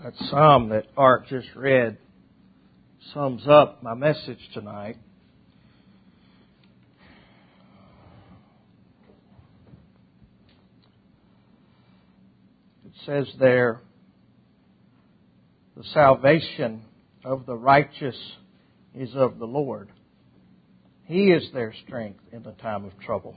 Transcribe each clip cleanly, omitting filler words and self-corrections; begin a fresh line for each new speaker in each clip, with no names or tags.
That psalm that Art just read sums up my message tonight. It says there, the salvation of the righteous is of the Lord. He is their strength in the time of trouble.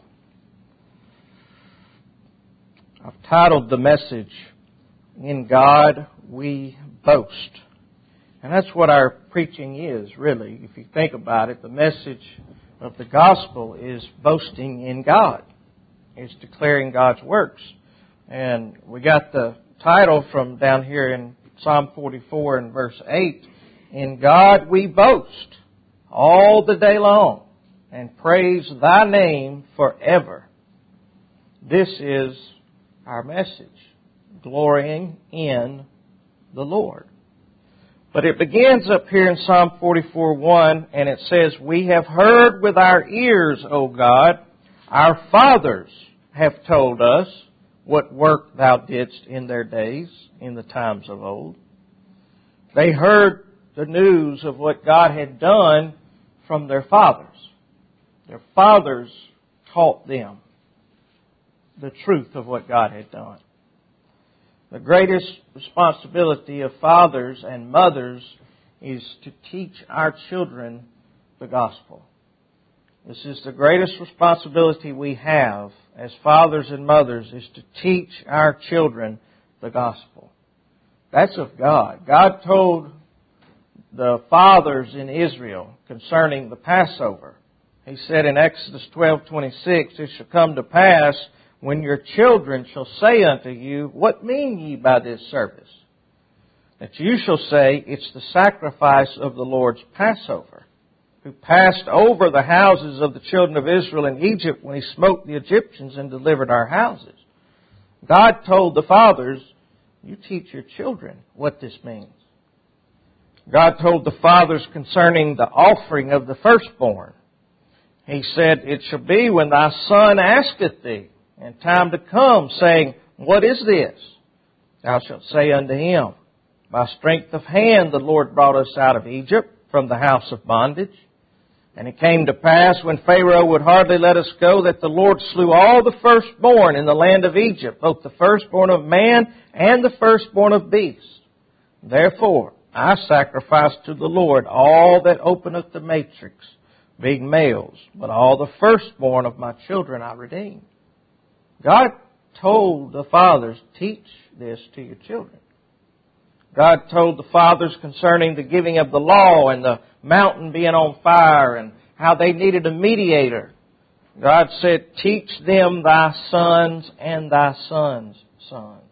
I've titled the message, In God We Boast. And that's what our preaching is, really. If you think about it, the message of the gospel is boasting in God. It's declaring God's works. And we got the title from down here in Psalm 44 and verse 8, In God we boast all the day long and praise Thy name forever. This is our message, glorying in the Lord. But it begins up here in Psalm 44:1, and it says, We have heard with our ears, O God, our fathers have told us what work Thou didst in their days, in the times of old. They heard the news of what God had done from their fathers. Their fathers taught them the truth of what God had done. The greatest responsibility of fathers and mothers is to teach our children the gospel. This is the greatest responsibility we have as fathers and mothers, is to teach our children the gospel. That's of God. God told the fathers in Israel concerning the Passover. He said in Exodus 12:26, It shall come to pass, when your children shall say unto you, What mean ye by this service? That you shall say, It's the sacrifice of the Lord's Passover, who passed over the houses of the children of Israel in Egypt when He smote the Egyptians and delivered our houses. God told the fathers, You teach your children what this means. God told the fathers concerning the offering of the firstborn. He said, It shall be when thy son asketh thee, and time to come, saying, What is this? Thou shalt say unto him, By strength of hand the Lord brought us out of Egypt, from the house of bondage. And it came to pass, when Pharaoh would hardly let us go, that the Lord slew all the firstborn in the land of Egypt, both the firstborn of man and the firstborn of beast. Therefore I sacrifice to the Lord all that openeth the matrix, being males, but all the firstborn of my children I redeem. God told the fathers, teach this to your children. God told the fathers concerning the giving of the law and the mountain being on fire and how they needed a mediator. God said, teach them thy sons and thy sons' sons.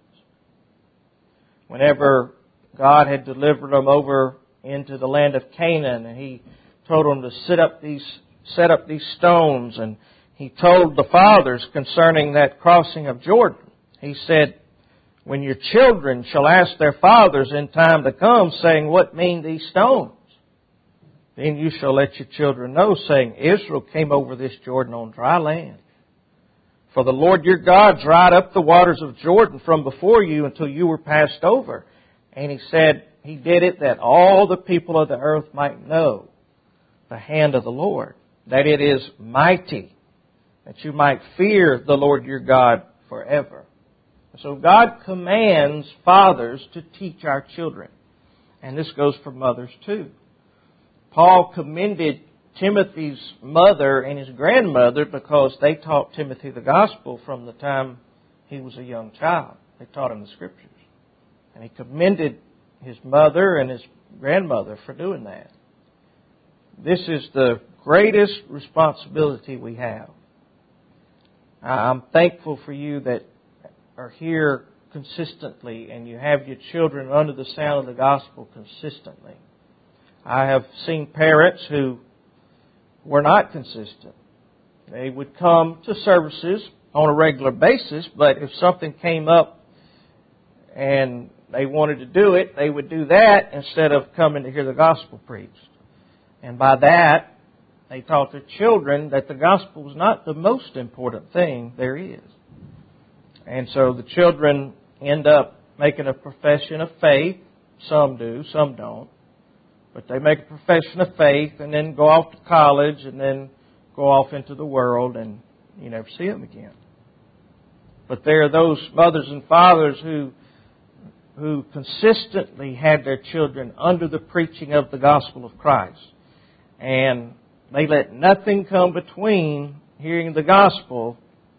Whenever God had delivered them over into the land of Canaan, and He told them to set up these stones, and He told the fathers concerning that crossing of Jordan. He said, When your children shall ask their fathers in time to come, saying, What mean these stones? Then you shall let your children know, saying, Israel came over this Jordan on dry land. For the Lord your God dried up the waters of Jordan from before you until you were passed over. And He said, He did it that all the people of the earth might know the hand of the Lord, that it is mighty, that you might fear the Lord your God forever. So God commands fathers to teach our children. And this goes for mothers too. Paul commended Timothy's mother and his grandmother because they taught Timothy the gospel from the time he was a young child. They taught him the Scriptures. And he commended his mother and his grandmother for doing that. This is the greatest responsibility we have. I'm thankful for you that are here consistently and you have your children under the sound of the gospel consistently. I have seen parents who were not consistent. They would come to services on a regular basis, but if something came up and they wanted to do it, they would do that instead of coming to hear the gospel preached. And by that, they taught their children that the gospel was not the most important thing there is. And so the children end up making a profession of faith Some do, some don't. But they make a profession of faith and then go off to college and then go off into the world and you never see them again. But there are those mothers and fathers who consistently had their children under the preaching of the gospel of Christ. And they let nothing come between hearing the gospel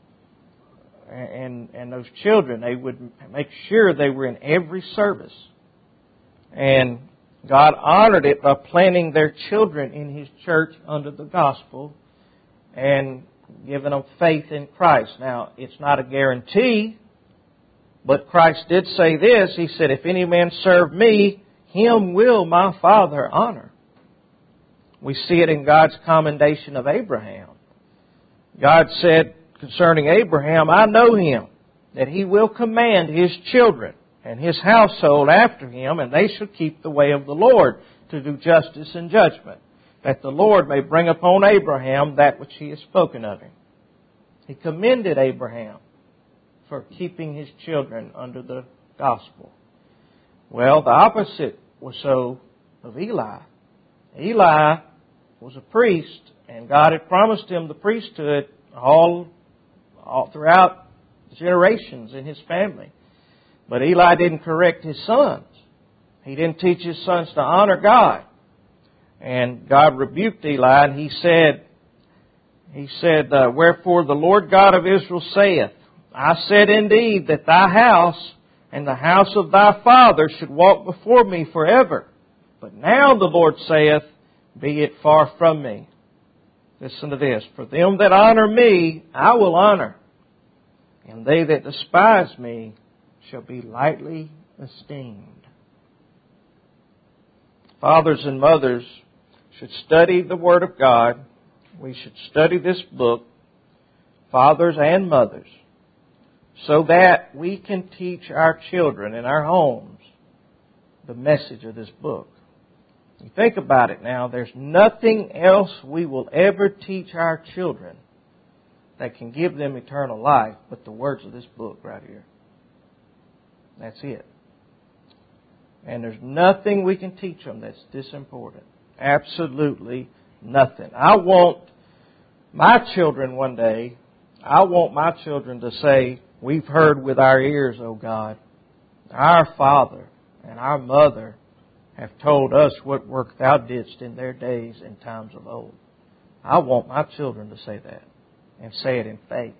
and those children. They would make sure they were in every service. And God honored it by planting their children in His church under the gospel and giving them faith in Christ. Now, it's not a guarantee, but Christ did say this. He said, if any man serve me, him will my Father honor. We see it in God's commendation of Abraham. God said concerning Abraham, I know him, that he will command his children and his household after him, and they shall keep the way of the Lord to do justice and judgment, that the Lord may bring upon Abraham that which He has spoken of him. He commended Abraham for keeping his children under the gospel. Well, the opposite was so of Eli. Eli was a priest, and God had promised him the priesthood all throughout generations in his family. But Eli didn't correct his sons. He didn't teach his sons to honor God. And God rebuked Eli, and He said, wherefore the Lord God of Israel saith, I said indeed that thy house and the house of thy father should walk before me forever. But now the Lord saith, be it far from me. Listen to this. For them that honor me, I will honor. And they that despise me shall be lightly esteemed. Fathers and mothers should study the Word of God. We should study this book, fathers and mothers, so that we can teach our children in our homes the message of this book. You think about it now, there's nothing else we will ever teach our children that can give them eternal life but the words of this book right here. That's it. And there's nothing we can teach them that's this important. Absolutely nothing. I want my children one day, to say, we've heard with our ears, O God, our father and our mother have told us what work Thou didst in their days and times of old. I want my children to say that and say it in faith.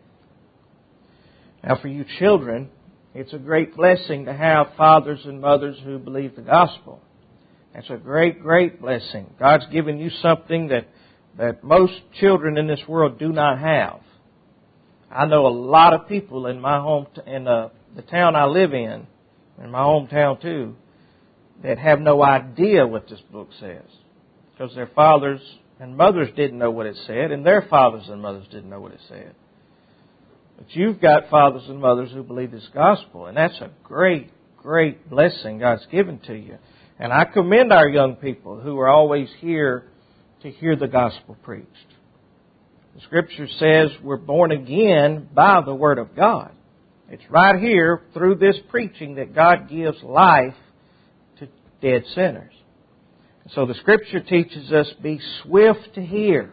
Now for you children, it's a great blessing to have fathers and mothers who believe the gospel. It's a great, great blessing. God's given you something that most children in this world do not have. I know a lot of people in my the town I live in my hometown too, that have no idea what this book says. Because their fathers and mothers didn't know what it said, and their fathers and mothers didn't know what it said. But you've got fathers and mothers who believe this gospel, and that's a great, great blessing God's given to you. And I commend our young people who are always here to hear the gospel preached. The Scripture says we're born again by the Word of God. It's right here through this preaching that God gives life to dead sinners. So the Scripture teaches us, be swift to hear,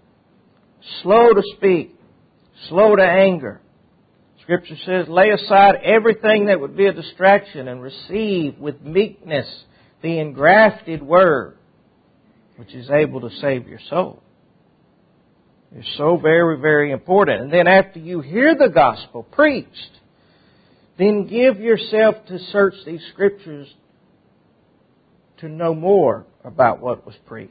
slow to speak, slow to anger. Scripture says, lay aside everything that would be a distraction and receive with meekness the engrafted Word, which is able to save your soul. It's so very, very important. And then after you hear the gospel preached, then give yourself to search these Scriptures to know more about what was preached.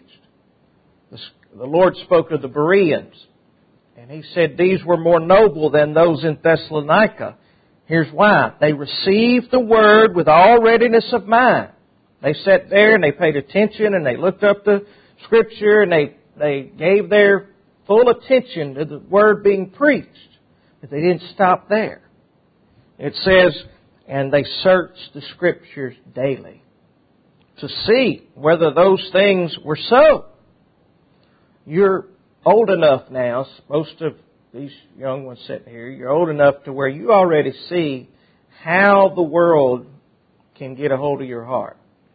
The Lord spoke of the Bereans, and He said these were more noble than those in Thessalonica. Here's why. They received the Word with all readiness of mind. They sat there and they paid attention and they looked up the Scripture and they gave their full attention to the Word being preached. But they didn't stop there. It says, and they searched the Scriptures daily to see whether those things were so. You're old enough now, most of these young ones sitting here, you're old enough to where you already see how the world can get a hold of your heart.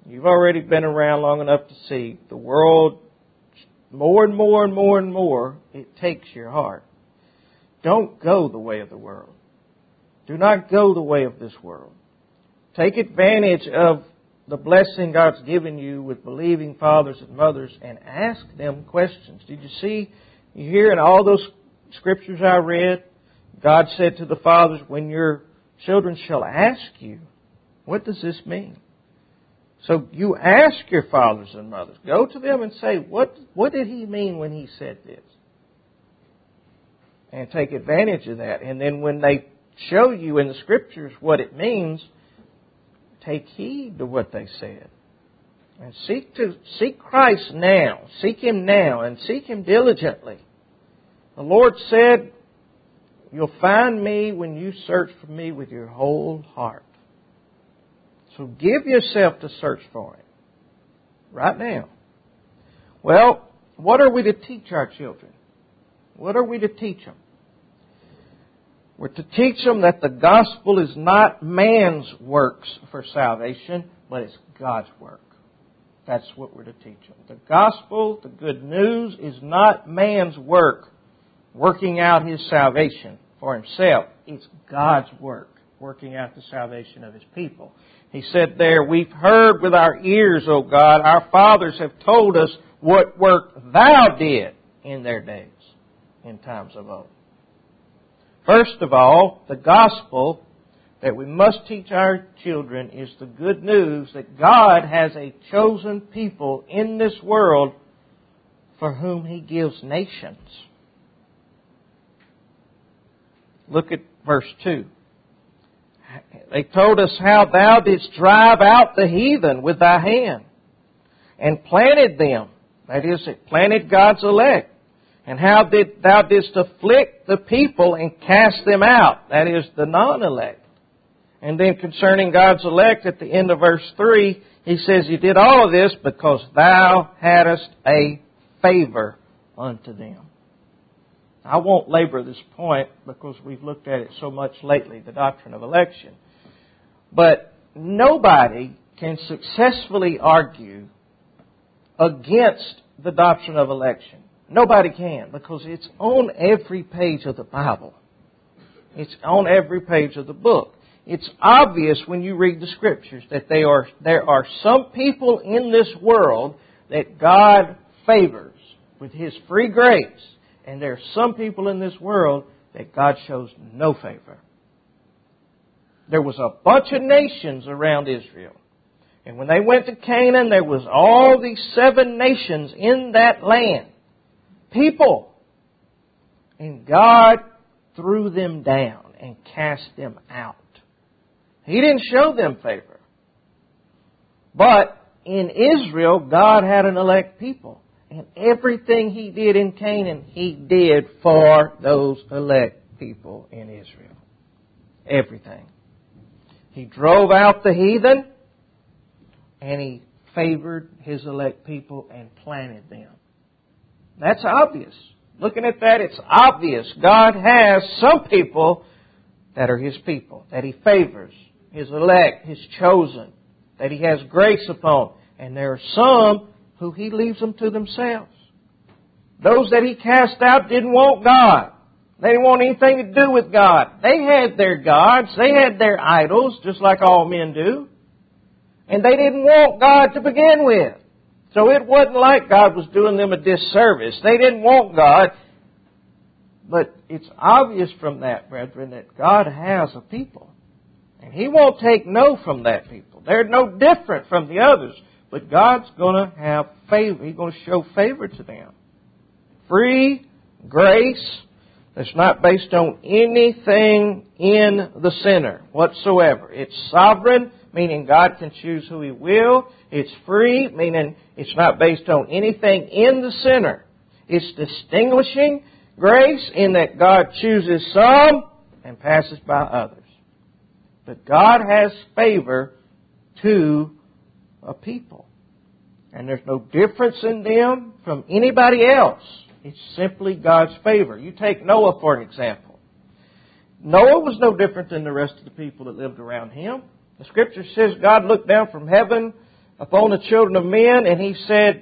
You've already been around long enough to see the world more and more and more and more. It takes your heart. Don't go the way of the world. Do not go the way of this world. Take advantage of the blessing God's given you with believing fathers and mothers and ask them questions. Did you see, you hear in all those scriptures I read, God said to the fathers, when your children shall ask you, what does this mean? So you ask your fathers and mothers. Go to them and say, what did He mean when He said this? And take advantage of that. And then when they show you in the Scriptures what it means, take heed to what they said. And seek Christ now. Seek Him now and seek Him diligently. The Lord said, you'll find me when you search for me with your whole heart. So give yourself to search for Him right now. Well, what are we to teach our children? What are we to teach them? We're to teach them that the gospel is not man's works for salvation, but it's God's work. That's what we're to teach them. The gospel, the good news, is not man's work, working out his salvation for himself. It's God's work, working out the salvation of His people. He said there, we've heard with our ears, O God, our fathers have told us what work Thou did in their days, in times of old. First of all, the gospel that we must teach our children is the good news that God has a chosen people in this world for whom He gives nations. Look at verse 2. They told us how Thou didst drive out the heathen with Thy hand and planted them. That is, it planted God's elect. And how Thou didst afflict the people and cast them out. That is, the non-elect. And then concerning God's elect, at the end of verse 3, He says, You did all of this because Thou hadst a favor unto them. I won't labor this point because we've looked at it so much lately, the doctrine of election. But nobody can successfully argue against the doctrine of election. Nobody can, because it's on every page of the Bible. It's on every page of the book. It's obvious when you read the Scriptures that there are some people in this world that God favors with His free grace. And there are some people in this world that God shows no favor. There was a bunch of nations around Israel. And when they went to Canaan, there was all these 7 nations in that land. People. And God threw them down and cast them out. He didn't show them favor. But in Israel, God had an elect people. And everything He did in Canaan, He did for those elect people in Israel. Everything. He drove out the heathen, and He favored His elect people and planted them. That's obvious. Looking at that, it's obvious. God has some people that are His people, that He favors, His elect, His chosen, that He has grace upon. And there are some who He leaves them to themselves. Those that He cast out didn't want God. They didn't want anything to do with God. They had their gods. They had their idols, just like all men do. And they didn't want God to begin with. So it wasn't like God was doing them a disservice. They didn't want God. But it's obvious from that, brethren, that God has a people. And He won't take no from that people. They're no different from the others. But God's going to have favor. He's going to show favor to them. Free grace that's not based on anything in the sinner whatsoever. It's sovereign, meaning God can choose who He will. It's free, meaning it's not based on anything in the sinner. It's distinguishing grace in that God chooses some and passes by others. But God has favor to a people. And there's no difference in them from anybody else. It's simply God's favor. You take Noah for an example. Noah was no different than the rest of the people that lived around him. The Scripture says God looked down from heaven upon the children of men, and He said,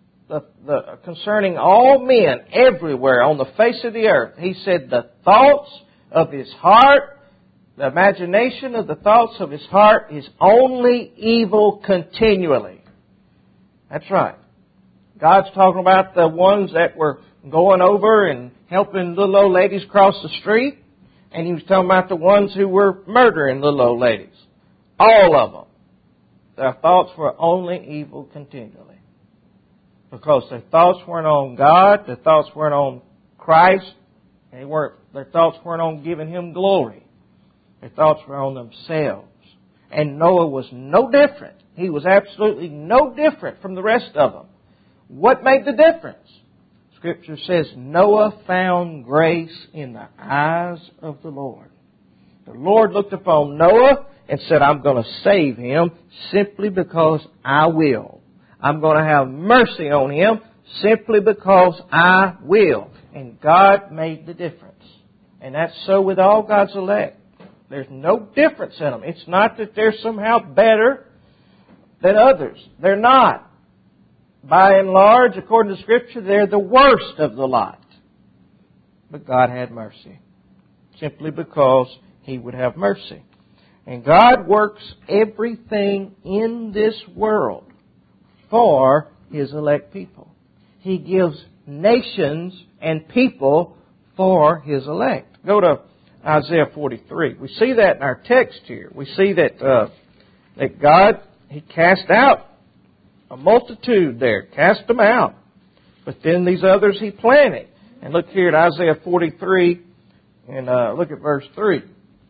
concerning all men everywhere on the face of the earth, He said, the thoughts of His heart, the imagination of the thoughts of His heart is only evil continually. That's right. God's talking about the ones that were going over and helping little old ladies cross the street, and He was talking about the ones who were murdering little old ladies. All of them. Their thoughts were only evil continually. Because their thoughts weren't on God, their thoughts weren't on Christ, their thoughts weren't on giving Him glory. Their thoughts were on themselves. And Noah was no different. He was absolutely no different from the rest of them. What made the difference? Scripture says Noah found grace in the eyes of the Lord. The Lord looked upon Noah and said, I'm going to save him simply because I will. I'm going to have mercy on him simply because I will. And God made the difference. And that's so with all God's elect. There's no difference in them. It's not that they're somehow better than others. They're not. By and large, according to Scripture, they're the worst of the lot. But God had mercy. Simply because He would have mercy. And God works everything in this world for His elect people. He gives nations and people for His elect. Go to Isaiah 43. We see that in our text here. We see that God, He cast out a multitude there, cast them out. But then these others He planted. And look here at Isaiah 43 and look at verse 3.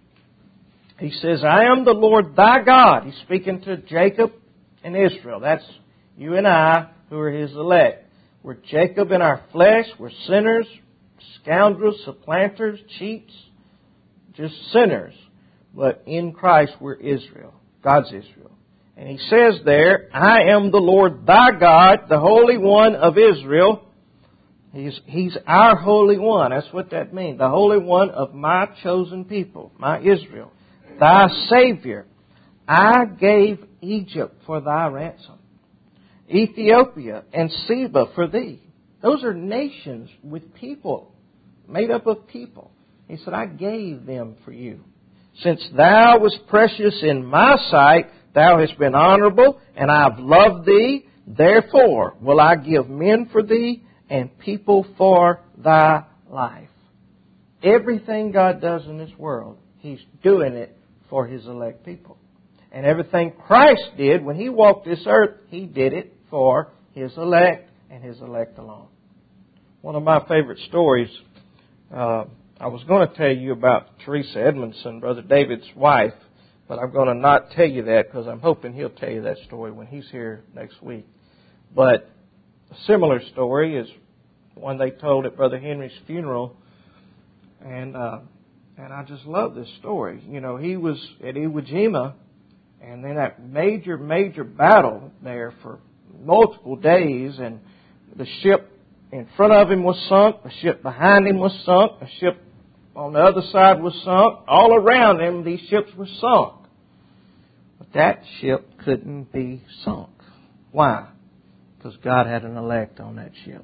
He says, I am the Lord thy God. He's speaking to Jacob and Israel. That's you and I who are His elect. We're Jacob in our flesh. We're sinners, scoundrels, supplanters, cheats, just sinners. But in Christ we're Israel, God's Israel. And He says there, I am the Lord thy God, the Holy One of Israel. He's our Holy One. That's what that means. The Holy One of my chosen people, my Israel. Thy Savior. I gave Egypt for thy ransom. Ethiopia and Seba for thee. Those are nations with people, made up of people. He said, I gave them for you. Since thou wast precious in my sight, thou hast been honorable, and I have loved thee. Therefore will I give men for thee, and people for thy life. Everything God does in this world, He's doing it for His elect people. And everything Christ did when He walked this earth, He did it for His elect and His elect alone. One of my favorite stories, I was going to tell you about Teresa Edmondson, Brother David's wife, but I'm going to not tell you that because I'm hoping he'll tell you that story when he's here next week. But a similar story is one they told at Brother Henry's funeral, and I just love this story. You know, he was at Iwo Jima, and then that major battle there for multiple days, and the ship in front of him was sunk, the ship behind him was sunk, the ship on the other side was sunk. All around him, these ships were sunk. But that ship couldn't be sunk. Why? Because God had an elect on that ship.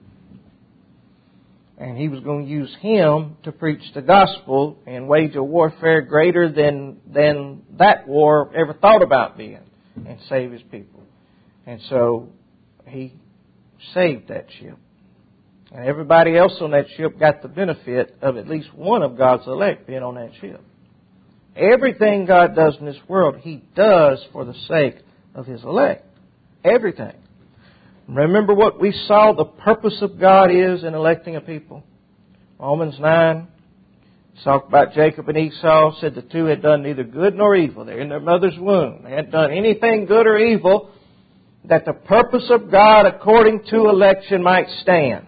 And He was going to use him to preach the gospel and wage a warfare greater than that war ever thought about being, and save His people. And so He saved that ship. And everybody else on that ship got the benefit of at least one of God's elect being on that ship. Everything God does in this world, He does for the sake of His elect. Everything. Remember what we saw the purpose of God is in electing a people. Romans 9 talked about Jacob and Esau, said the two had done neither good nor evil. They're in their mother's womb. They hadn't done anything good or evil, that the purpose of God according to election might stand.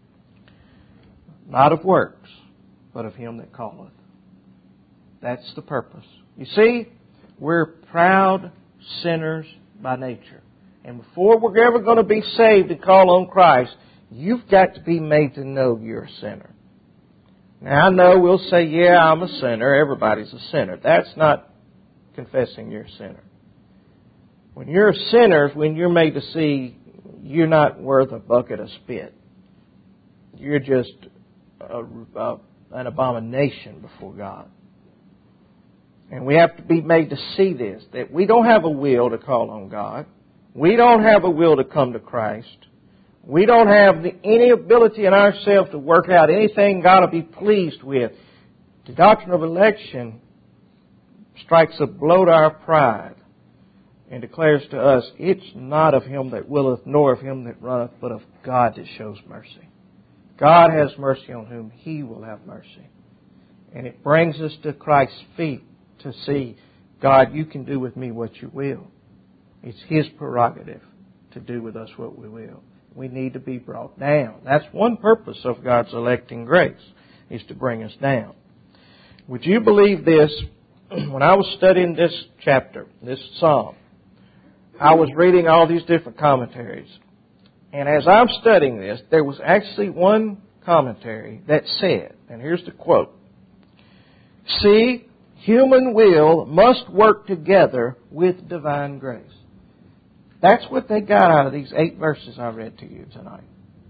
Not of works, but of Him that calleth. That's the purpose. You see, we're proud sinners by nature. And before we're ever going to be saved and call on Christ, you've got to be made to know you're a sinner. Now, I know we'll say, yeah, I'm a sinner. Everybody's a sinner. That's not confessing you're a sinner. When you're sinners, when you're made to see you're not worth a bucket of spit. You're just an abomination before God. And we have to be made to see this, that we don't have a will to call on God. We don't have a will to come to Christ. We don't have any ability in ourselves to work out anything God will be pleased with. The doctrine of election strikes a blow to our pride and declares to us, it's not of him that willeth, nor of him that runneth, but of God that shows mercy. God has mercy on whom He will have mercy. And it brings us to Christ's feet to see, God, you can do with me what you will. It's His prerogative to do with us what we will. We need to be brought down. That's one purpose of God's electing grace, is to bring us down. Would you believe this? When I was studying this chapter, this psalm, I was reading all these different commentaries. And as I'm studying this, there was actually one commentary that said, and here's the quote, "See, human will must work together with divine grace." That's what they got out of these 8 verses I read to you tonight.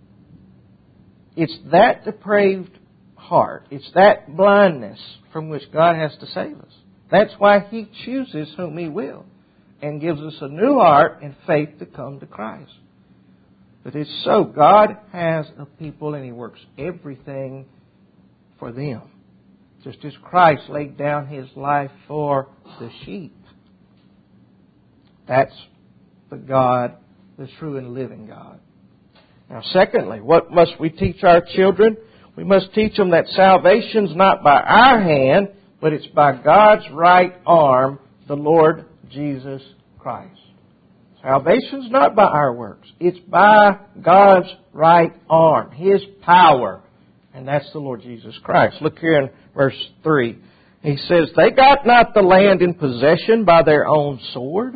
It's that depraved heart, it's that blindness from which God has to save us. That's why He chooses whom He will and gives us a new heart and faith to come to Christ. But it's so. God has a people and He works everything for them. Just as Christ laid down His life for the sheep. That's the God, the true and living God. Now, secondly, what must we teach our children? We must teach them that salvation's not by our hand, but it's by God's right arm, the Lord Jesus Christ. Salvation's not by our works. It's by God's right arm, His power. And that's the Lord Jesus Christ. Look here in verse 3. He says, "They got not the land in possession by their own sword,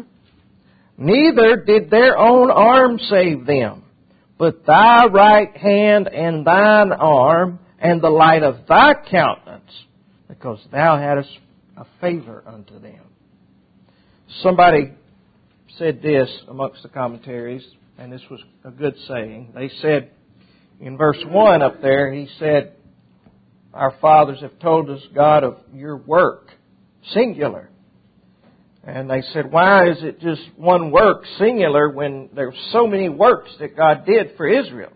neither did their own arm save them. But Thy right hand and Thine arm and the light of Thy countenance, because Thou hadst a favor unto them." Somebody said this amongst the commentaries, and this was a good saying. They said, in verse 1 up there, he said, "Our fathers have told us, God, of your work," singular. And they said, why is it just one work, singular, when there's so many works that God did for Israel?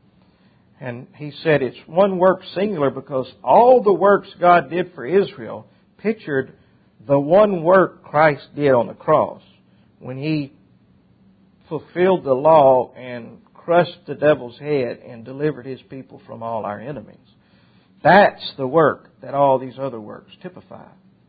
And he said it's one work, singular, because all the works God did for Israel pictured the one work Christ did on the cross, when He fulfilled the law and crushed the devil's head and delivered His people from all our enemies. That's the work that all these other works typify.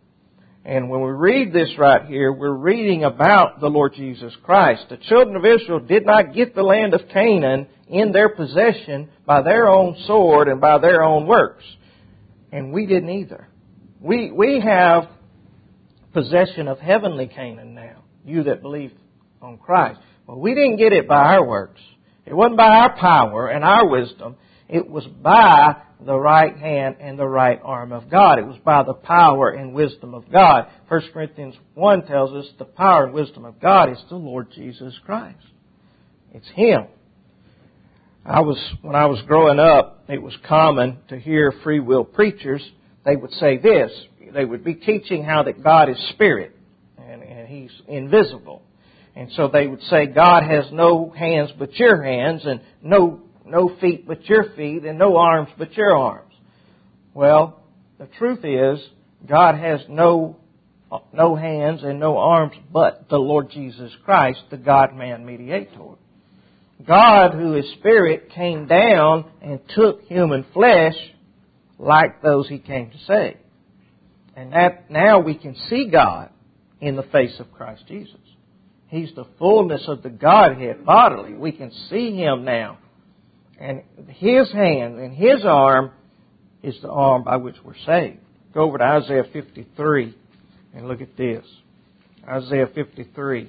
And when we read this right here, we're reading about the Lord Jesus Christ. The children of Israel did not get the land of Canaan in their possession by their own sword and by their own works. And we didn't either. We have possession of heavenly Canaan now, you that believe on Christ. But we didn't get it by our works. It wasn't by our power and our wisdom. It was by the right hand and the right arm of God. It was by the power and wisdom of God. 1 Corinthians 1 tells us the power and wisdom of God is the Lord Jesus Christ. It's Him. When I was growing up, it was common to hear free will preachers. They would say this. They would be teaching how that God is spirit and He's invisible. And so they would say God has no hands but your hands, and no feet but your feet, and no arms but your arms. Well, the truth is, God has no hands and no arms but the Lord Jesus Christ, the God-man mediator. God, who is Spirit, came down and took human flesh like those He came to save. And that now we can see God in the face of Christ Jesus. He's the fullness of the Godhead bodily. We can see Him now. And His hand and His arm is the arm by which we're saved. Go over to Isaiah 53 and look at this. Isaiah 53.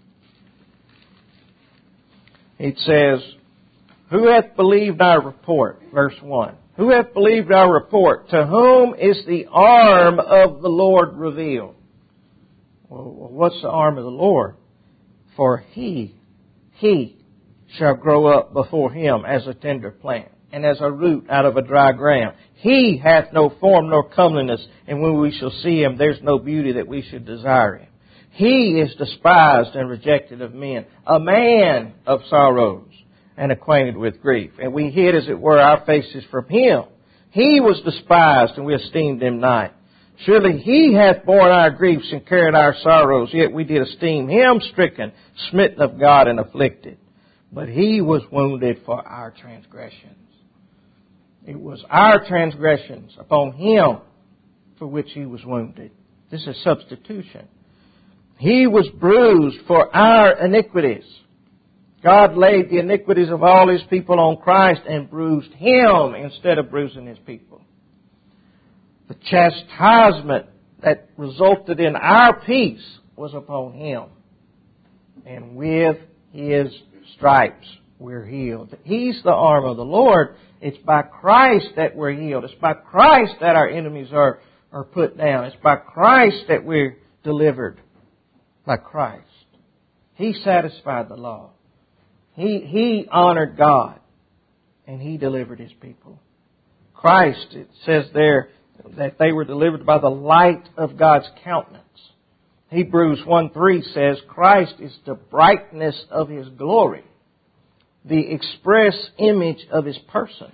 It says, "Who hath believed our report?" Verse 1. "Who hath believed our report? To whom is the arm of the Lord revealed?" Well, what's the arm of the Lord? For he shall grow up before him as a tender plant, and as a root out of a dry ground. He hath no form nor comeliness, and when we shall see him, there's no beauty that we should desire him. He is despised and rejected of men, a man of sorrows, and acquainted with grief. And we hid, as it were, our faces from him. He was despised, and we esteemed him not. Surely he hath borne our griefs and carried our sorrows, yet we did esteem him stricken, smitten of God, and afflicted. But he was wounded for our transgressions. It was our transgressions upon him for which he was wounded. This is substitution. He was bruised for our iniquities. God laid the iniquities of all his people on Christ and bruised him instead of bruising his people. The chastisement that resulted in our peace was upon him. And with his stripes we're healed. He's the arm of the Lord. It's by Christ that we're healed. It's by Christ that our enemies are put down. It's by Christ that we're delivered. By Christ. He satisfied the law. He honored God. And he delivered his people. Christ, it says there, that they were delivered by the light of God's countenance. Hebrews 1:3 says, Christ is the brightness of his glory, the express image of his person.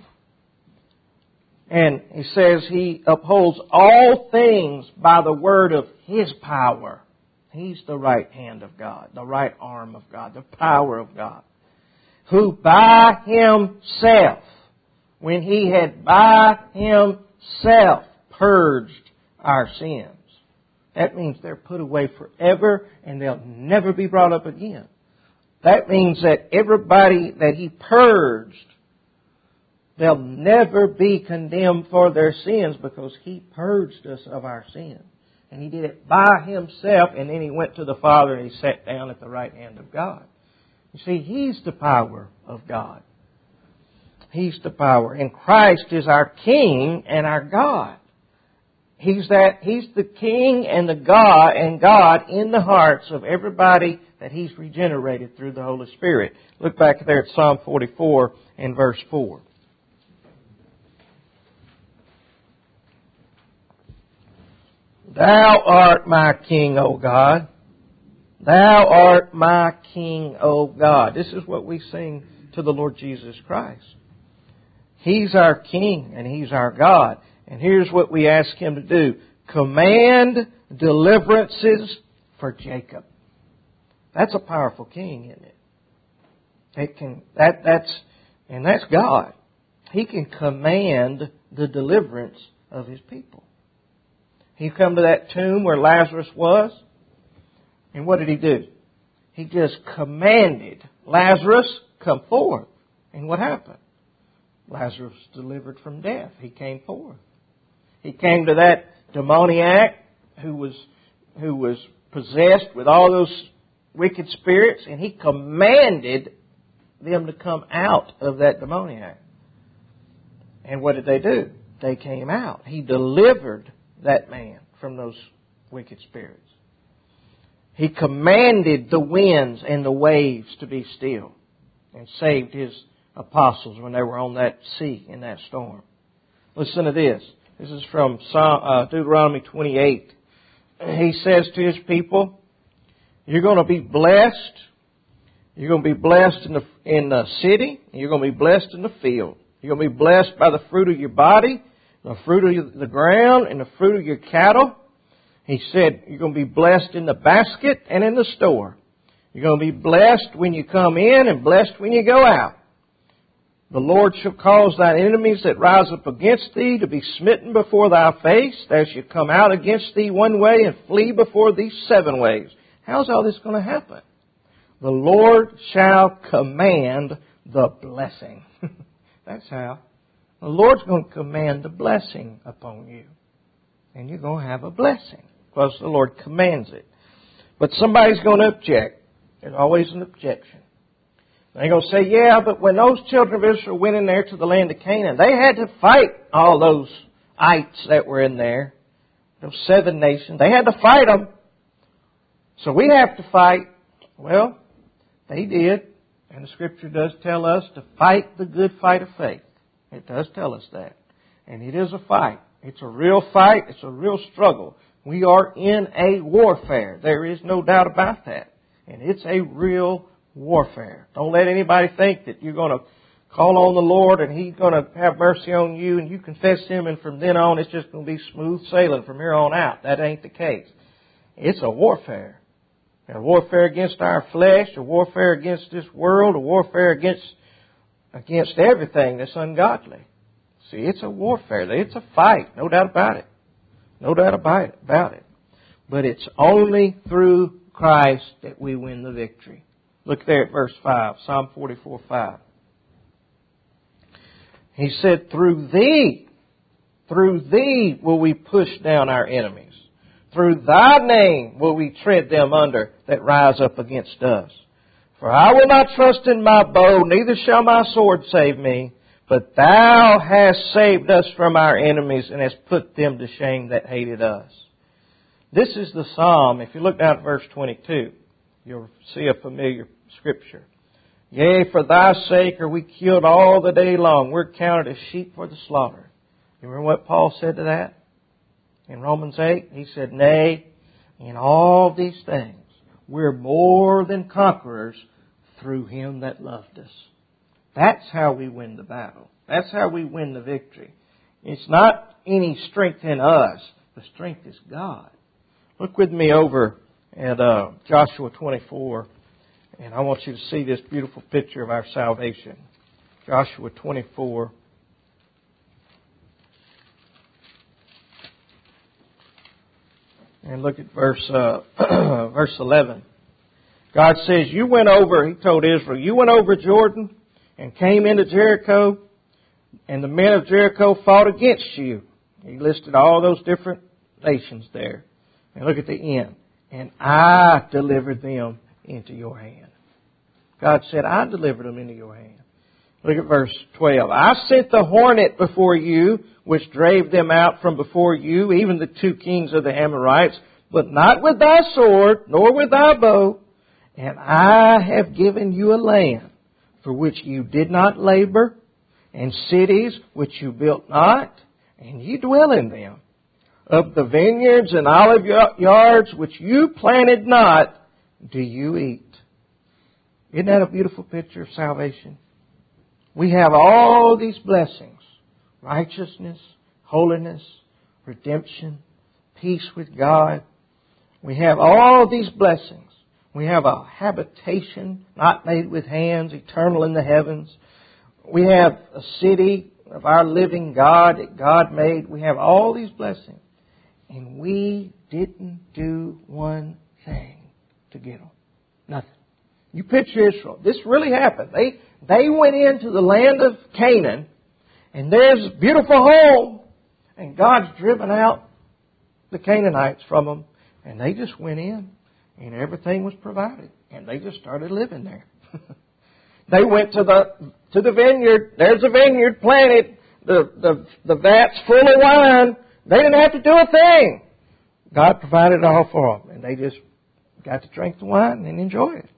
And he says he upholds all things by the word of his power. He's the right hand of God, the right arm of God, the power of God, who by himself, when he had by himself purged our sins. That means they're put away forever and they'll never be brought up again. That means that everybody that he purged, they'll never be condemned for their sins because he purged us of our sins. And he did it by himself, and then he went to the Father and he sat down at the right hand of God. You see, he's the power of God. He's the power. And Christ is our King and our God. He's the King and the God in the hearts of everybody that he's regenerated through the Holy Spirit. Look back there at Psalm 44 and verse 4. Thou art my King, O God. Thou art my King, O God. This is what we sing to the Lord Jesus Christ. He's our King and he's our God. And here's what we ask him to do. Command deliverances for Jacob. That's a powerful king, isn't it? That's God. He can command the deliverance of his people. He come to that tomb where Lazarus was, and what did he do? He just commanded, Lazarus, come forth. And what happened? Lazarus was delivered from death. He came forth. He came to that demoniac who was possessed with all those wicked spirits, and he commanded them to come out of that demoniac. And what did they do? They came out. He delivered that man from those wicked spirits. He commanded the winds and the waves to be still and saved his apostles when they were on that sea in that storm. Listen to this. This is from Deuteronomy 28. He says to his people, you're going to be blessed. You're going to be blessed in the city. And you're going to be blessed in the field. You're going to be blessed by the fruit of your body, the fruit of the ground, and the fruit of your cattle. He said, you're going to be blessed in the basket and in the store. You're going to be blessed when you come in and blessed when you go out. The Lord shall cause thine enemies that rise up against thee to be smitten before thy face. Thou shalt come out against thee one way and flee before thee 7 ways. How's all this going to happen? The Lord shall command the blessing. That's how. The Lord's going to command the blessing upon you. And you're going to have a blessing because the Lord commands it. But somebody's going to object. There's always an objection. They're going to say, yeah, but when those children of Israel went in there to the land of Canaan, they had to fight all those ites that were in there, those 7 nations. They had to fight them. So we have to fight. Well, They did. And the Scripture does tell us to fight the good fight of faith. It does tell us that. And it is a fight. It's a real fight. It's a real struggle. We are in a warfare. There is no doubt about that. And it's a real warfare. Don't let anybody think that you're going to call on the Lord and He's going to have mercy on you and you confess Him and from then on it's just going to be smooth sailing from here on out. That ain't the case. It's a warfare. A warfare against our flesh, a warfare against this world, a warfare against everything that's ungodly. See, it's a warfare. It's a fight. No doubt about it. No doubt about it. But it's only through Christ that we win the victory. Look there at verse 5, Psalm 44:5. He said, through thee will we push down our enemies. Through thy name will we tread them under that rise up against us. For I will not trust in my bow, neither shall my sword save me. But thou hast saved us from our enemies and hast put them to shame that hated us. This is the psalm. If you look down at verse 22, you'll see a familiar scripture. Yea, for thy sake are we killed all the day long. We're counted as sheep for the slaughter. You remember what Paul said to that? In Romans 8, he said, nay, in all these things, we're more than conquerors through Him that loved us. That's how we win the battle. That's how we win the victory. It's not any strength in us. The strength is God. Look with me over at Joshua 24, and I want you to see this beautiful picture of our salvation. Joshua 24. And look at verse 11. God says, you went over, He told Israel, you went over Jordan and came into Jericho, and the men of Jericho fought against you. He listed all those different nations there. And look at the end. And I delivered them into your hand. God said, I delivered them into your hand. Look at verse 12. I sent the hornet before you, which drave them out from before you, even the 2 kings of the Amorites, but not with thy sword, nor with thy bow. And I have given you a land for which you did not labor, and cities which you built not, and ye dwell in them. Of the vineyards and olive yards which you planted not, do you eat. Isn't that a beautiful picture of salvation? We have all these blessings. Righteousness, holiness, redemption, peace with God. We have all these blessings. We have a habitation not made with hands, eternal in the heavens. We have a city of our living God that God made. We have all these blessings. And we didn't do one thing to get them. Nothing. You picture Israel. This really happened. They went into the land of Canaan, and there's a beautiful home, and God's driven out the Canaanites from them, and they just went in, and everything was provided, and they just started living there. They went to the vineyard. There's a vineyard planted. The vat's full of wine. They didn't have to do a thing. God provided it all for them, and they just got to drink the wine and enjoy it.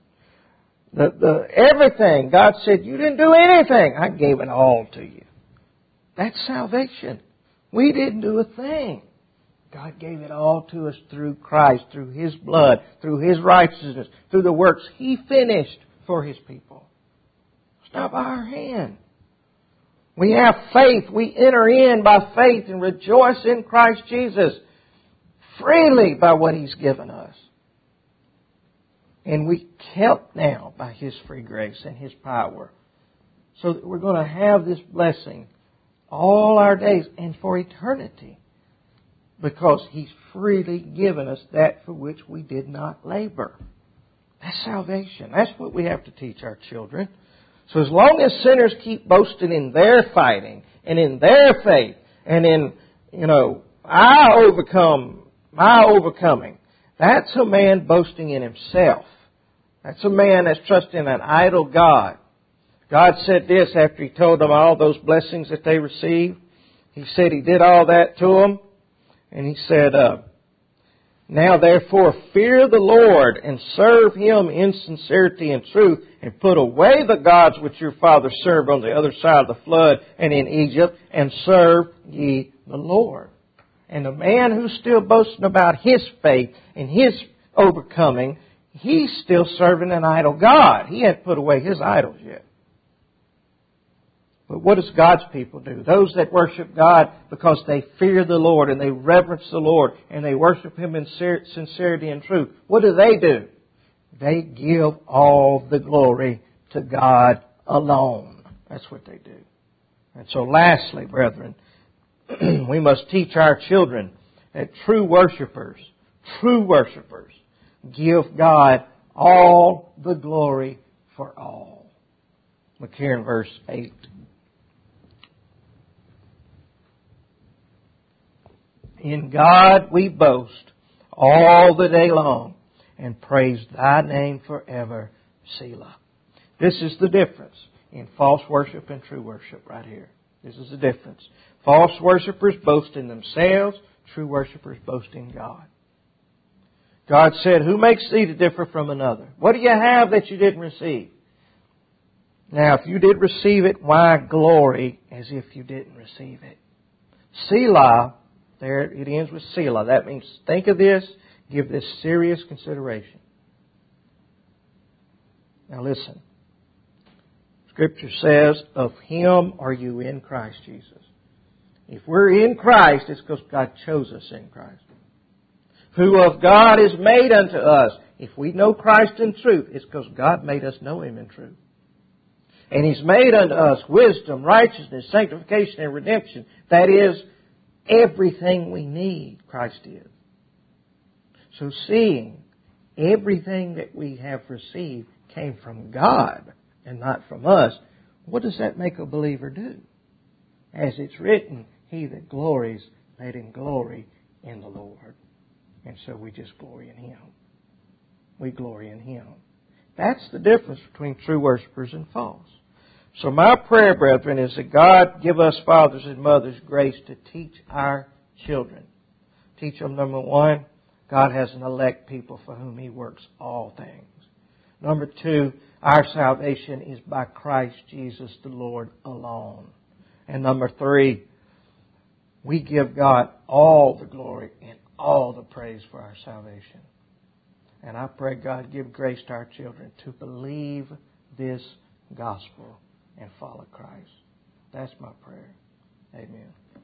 Everything, God said, you didn't do anything. I gave it all to you. That's salvation. We didn't do a thing. God gave it all to us through Christ, through His blood, through His righteousness, through the works He finished for His people. It's not by our hand. We have faith. We enter in by faith and rejoice in Christ Jesus freely by what He's given us. And we kept now by His free grace and His power. So that we're going to have this blessing all our days and for eternity. Because He's freely given us that for which we did not labor. That's salvation. That's what we have to teach our children. So as long as sinners keep boasting in their fighting and in their faith and in, my overcoming, that's a man boasting in himself. That's a man that's trusting an idol God. God said this after He told them all those blessings that they received. He said He did all that to them. And He said, Now therefore fear the Lord and serve Him in sincerity and truth, and put away the gods which your fathers served on the other side of the flood and in Egypt, and serve ye the Lord. And the man who's still boasting about his faith and his overcoming, he's still serving an idol god. He hadn't put away his idols yet. But what does God's people do? Those that worship God because they fear the Lord and they reverence the Lord and they worship Him in sincerity and truth. What do? They give all the glory to God alone. That's what they do. And so lastly, brethren, we must teach our children that true worshipers give God all the glory for all. Look here in verse 8. In God we boast all the day long and praise Thy name forever, Selah. This is the difference in false worship and true worship right here. This is the difference. False worshipers boast in themselves. True worshipers boast in God. God said, who makes thee to differ from another? What do you have that you didn't receive? Now, if you did receive it, why glory as if you didn't receive it? Selah, there it ends with Selah. That means think of this, give this serious consideration. Now listen. Scripture says, of Him are you in Christ Jesus. If we're in Christ, it's because God chose us in Christ. Who of God is made unto us. If we know Christ in truth, it's because God made us know Him in truth. And He's made unto us wisdom, righteousness, sanctification, and redemption. That is, everything we need, Christ is. So seeing everything that we have received came from God and not from us, what does that make a believer do? As it's written, he that glories, let him glory in the Lord. And so we just glory in Him. We glory in Him. That's the difference between true worshipers and false. So my prayer, brethren, is that God give us fathers and mothers grace to teach our children. Teach them, number one, God has an elect people for whom He works all things. Number two, our salvation is by Christ Jesus the Lord alone. And number three, we give God all the glory and all the praise for our salvation. And I pray God give grace to our children to believe this gospel and follow Christ. That's my prayer. Amen.